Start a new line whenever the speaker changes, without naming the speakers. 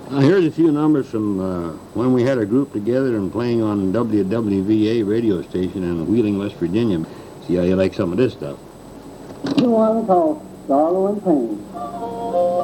Here's a few numbers from when we had a group together and playing on WWVA radio station in Wheeling, West Virginia. See how you like some of this stuff.
You want to call sorrow and pain.